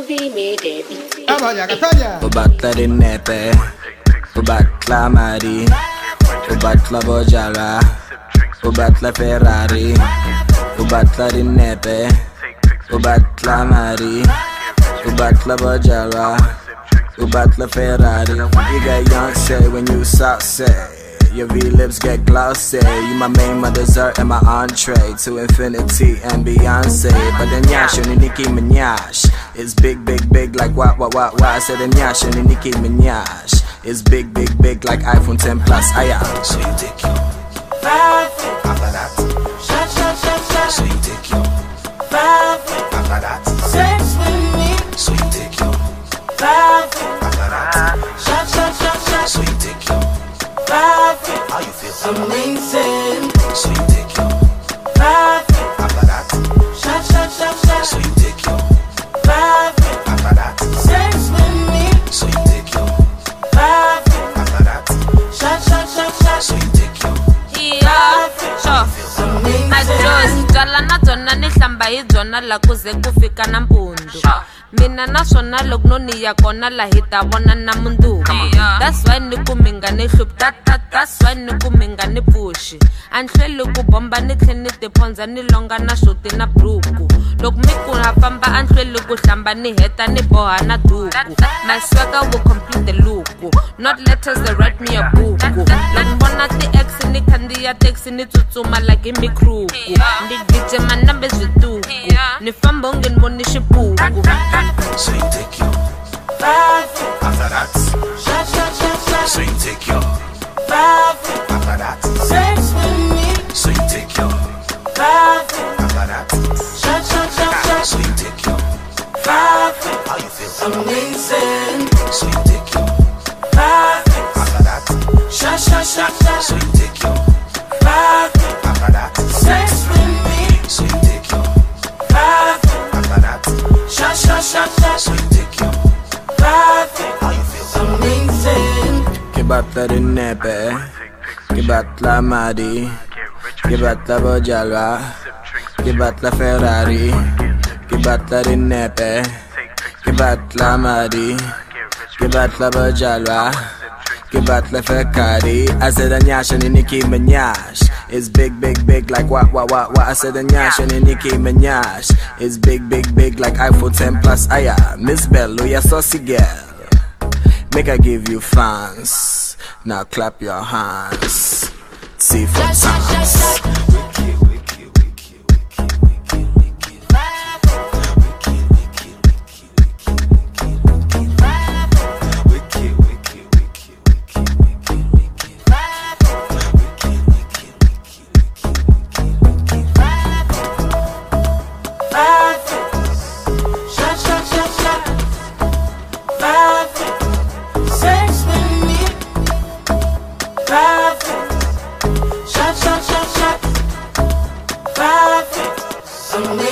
Ubatla dinepe, ubatla mari, ubatla bojala, ubatla Ferrari, ubatla dinepe, ubatla mari, ubatla bojala, ubatla Ferrari. You get young say when you saucy. Your V-lips get glossy. You my main, my dessert, and my entree to infinity and Beyonce. But then Nyash and Nicki Minaj is big, big, big like what? I said then Nyash and Nicki Minaj is big, big, big like iPhone 10 Plus. So you take your after that. So you take your after that. Sex with me. So you take your after that. So you take your how you feel? Amazing. So you take your after that. So you take your after that. Sex with me. So you take your after that. So you take your Jala na zona ni hlamba hi zona la kuze kufika na mpundu. Mina na swona loko no ni ya kona la hita vona na munduku. That's why ni kuminga ni hlup that's why ni kuminga ni pushi. Anhleli ku bomba ni tlheni tiphonza ni longa na shoti na bruku. Loko mi ku hafamba anhleli ku hlamba ni heta ni boha na duku. My swagger will complete the look. Not letters that write me a book. Loko mbona ti ex ni khandiya taxi ni tsutsuma like imi kruku. Ndi gije manambe zwituku. Ni famba ungeniboni xipuku. So you take your after that. So you take your after that. Sex with me. So you take your after that. So you take your how you feel? Amazing. So you take your after that. So you take your after that. Sex with me. So you take your after that. So you take your how you feel? Amazing. Kibatla dinepe, kibatla madi, kibatla bojala, kibatla Ferrari, kibatla dinepe, kibatla madi, kibatla bojala, kibatla Ferrari. I said a Nyash and Nicki Minaj is big, big, big like what? I said a Nyash and Nicki Minaj is big, big, big like iPhone 10 Plus. Miss Bello, ya saucy girl. Make I give you fans. Now clap your hands. See for times. Amazing.